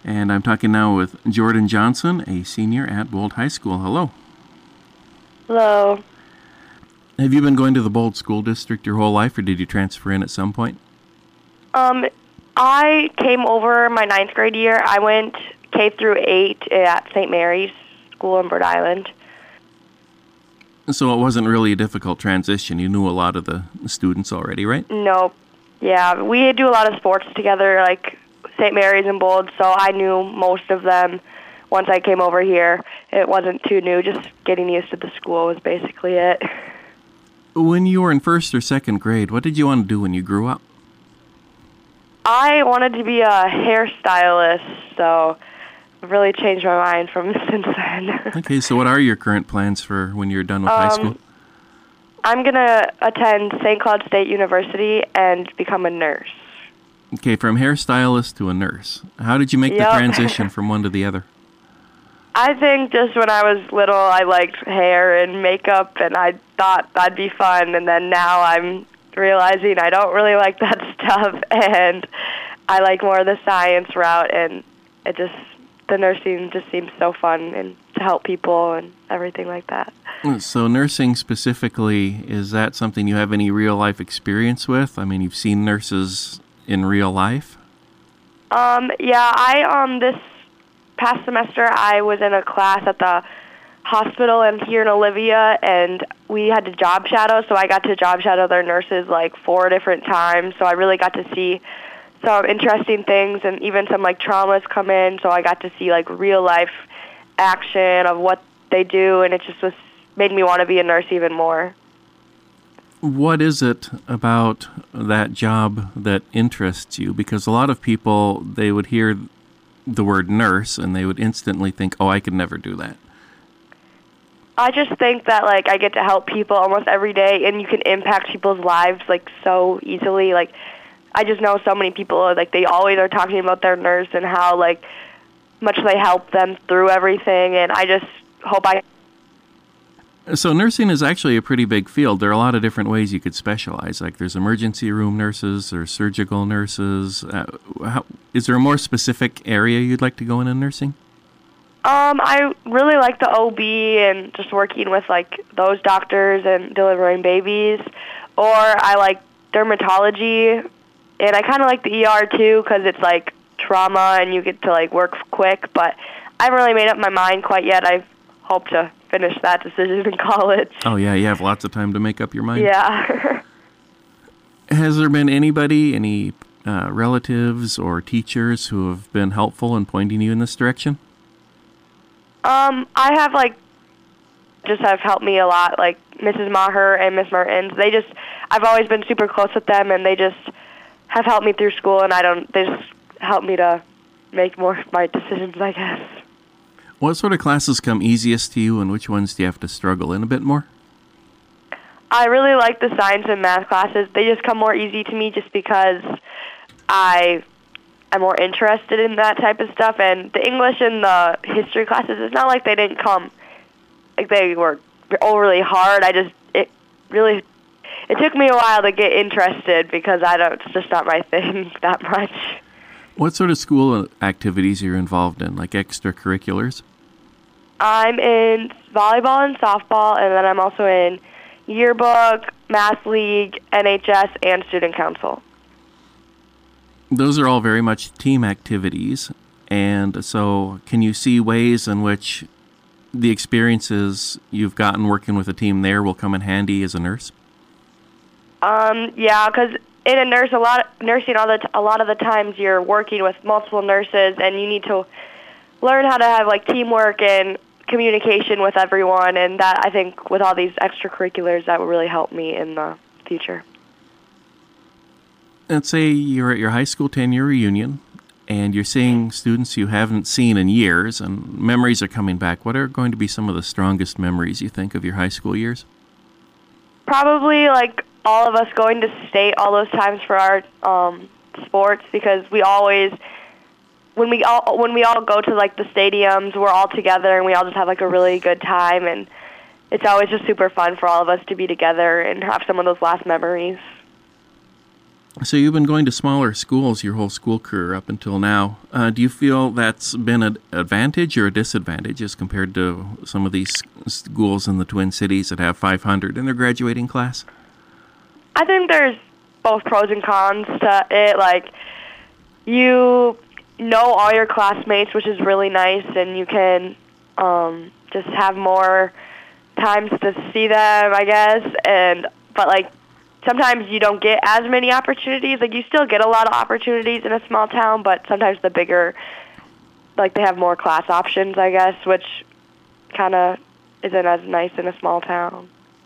And I'm talking now with Jordan Johnson, a senior at Bold High School. Hello. Hello. Have you been going to the Bold School District your whole life, or did you transfer in at some point? I came over my ninth grade year. I went K through 8 at St. Mary's School in Bird Island. So it wasn't really a difficult transition. You knew a lot of the students already, right? Nope. Yeah, we do a lot of sports together, like St. Mary's and Bold, so I knew most of them once I came over here. It wasn't too new, just getting used to the school was basically it. When you were in first or second grade, what did you want to do when you grew up? I wanted to be a hairstylist, so I've really changed my mind from since then. Okay, so what are your current plans for when you're done with high school? I'm going to attend St. Cloud State University and become a nurse. Okay, from hairstylist to a nurse. How did you make the transition from one to the other? I think just when I was little, I liked hair and makeup, and I thought that'd be fun. And then now I'm realizing I don't really like that stuff, and I like more of the science route, and the nursing just seems so fun and to help people and everything like that. So nursing specifically, is that something you have any real-life experience with? I mean, you've seen nurses in real life? Yeah, this past semester I was in a class at the hospital here in Olivia, and we had to job shadow, so I got to job shadow their nurses like 4 different times, so I really got to see some interesting things, and even some like traumas come in, so I got to see like real life action of what they do, and it just made me want to be a nurse even more. What is it about that job that interests you? Because a lot of people, they would hear the word nurse and they would instantly think, oh, I could never do that. I just think that like I get to help people almost every day, and you can impact people's lives like so easily. Like I just know so many people, like they always are talking about their nurse and how like much they help them through everything, and I just hope So nursing is actually a pretty big field. There are a lot of different ways you could specialize. Like there's emergency room nurses or surgical nurses. Is there a more specific area you'd like to go in nursing? I really like the OB and just working with like those doctors and delivering babies, or I like dermatology, and I kind of like the ER too because it's like trauma and you get to like work quick, but I haven't really made up my mind quite yet. I hope to finish that decision in college. Oh yeah, you have lots of time to make up your mind. Yeah. Has there been any relatives or teachers who have been helpful in pointing you in this direction? I have have helped me a lot, like Mrs. Maher and Miss Mertens. I've always been super close with them, and they just have helped me through school, and they just help me to make more of my decisions, I guess. What sort of classes come easiest to you, and which ones do you have to struggle in a bit more? I really like the science and math classes. They just come more easy to me just because I'm more interested in that type of stuff. And the English and the history classes, it's not like they didn't come, like they were overly hard. It took me a while to get interested because it's just not my thing that much. What sort of school activities are you involved in, like extracurriculars? I'm in volleyball and softball, and then I'm also in yearbook, math league, NHS, and student council. Those are all very much team activities, and so can you see ways in which the experiences you've gotten working with a team there will come in handy as a nurse? Yeah, because in a nursing, a lot of the times you're working with multiple nurses, and you need to learn how to have like teamwork and communication with everyone, and that I think with all these extracurriculars that will really help me in the future. Let's say you're at your high school 10-year reunion, and you're seeing students you haven't seen in years, and memories are coming back. What are going to be some of the strongest memories you think of your high school years? Probably like all of us going to state all those times for our sports, because we always, when we all go to like the stadiums, we're all together and we all just have like a really good time, and it's always just super fun for all of us to be together and have some of those last memories. So you've been going to smaller schools your whole school career up until now. Do you feel that's been an advantage or a disadvantage as compared to some of these schools in the Twin Cities that have 500 in their graduating class? I think there's both pros and cons to it. Like, you know all your classmates, which is really nice, and you can just have more times to see them, I guess. But like, sometimes you don't get as many opportunities. Like, you still get a lot of opportunities in a small town, but sometimes the bigger, like, they have more class options, I guess, which kind of isn't as nice in a small town.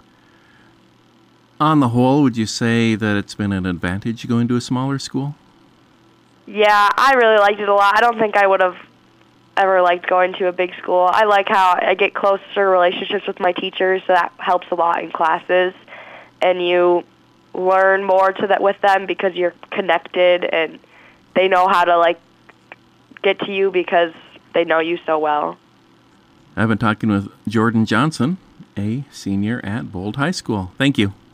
On the whole, would you say that it's been an advantage going to a smaller school? Yeah, I really liked it a lot. I don't think I would have ever liked going to a big school. I like how I get closer relationships with my teachers, so that helps a lot in classes. And you learn more with them because you're connected, and they know how to, like, get to you because they know you so well. I've been talking with Jordan Johnson, a senior at Bold High School. Thank you.